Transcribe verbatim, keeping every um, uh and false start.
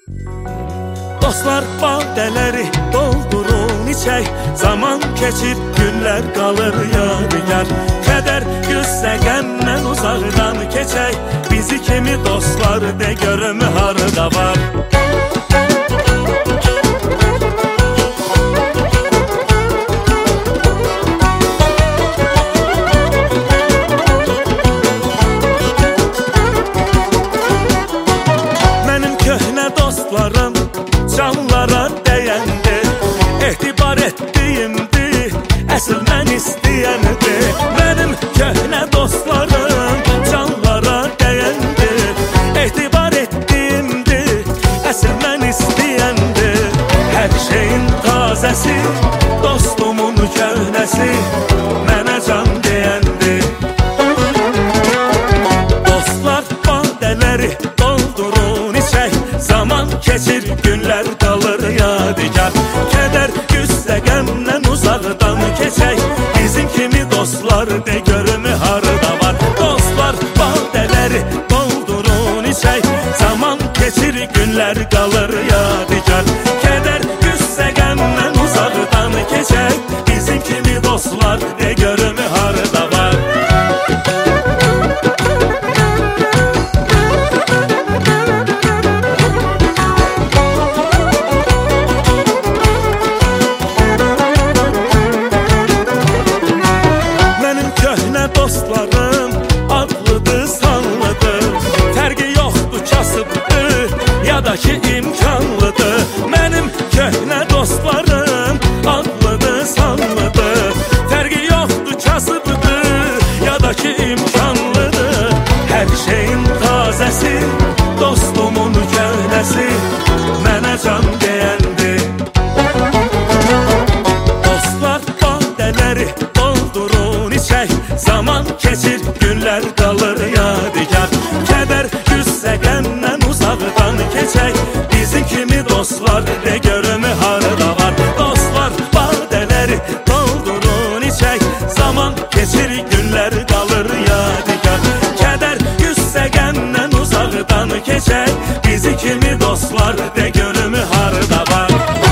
Dostlar badələri doldurun içək, zaman keçir günlər qalır yadigar. Kədər güzsə qəmdən uzaqdan keçək, bizi kimi dostlar de görüm harda var. Mənim köhnə dostlarım canlara dəyəndi, etibar etdiyimdi, əsl mən istəyəndi. Mənim köhnə dostlarım canlara dəyəndi, etibar etdiyimdi, əsl mən istəyəndi. Hər şeyin tazəsi, dostumun köhnəsi, mənə can deyəndi. Dostlar badələri doldurun içək, zaman keçir günlər qalır yadigar. Kədər güzsə qəmdən uzaqdan keçək, bizim kimi dostlar de görüm harda var. Dostlar badələri doldurun içək, zaman keçir günlər qalır yadigar. Kədər güzsə qəmdən uzaqdan keçək, bizim kimi dostlar de görüm harda var. Dostlarım adlıdır, sanlıdır, fərqi yoxdur, kasıbdır ya da ki imkanlıdır. Mənim köhnə dostlarım adlıdır, sanlıdır, fərqi yoxdur, kasıbdır ya da ki imkanlıdır. Hər şeyin tazəsi, dostumun köhnəsi, mənə can deyəndi. Dostlar badələri doldurun içək, zaman keçir günlər qalır yadigar. Kədər güzsə qəmdən uzaqdan keçək, bizim kimi dostlar de görüm harda var. Dostlar badələri doldurun içək, zaman keçir günlər qalır yadigar. Kədər güzsə qəmdən uzaqdan keçək, bizi kimi dostlar de görüm harda var.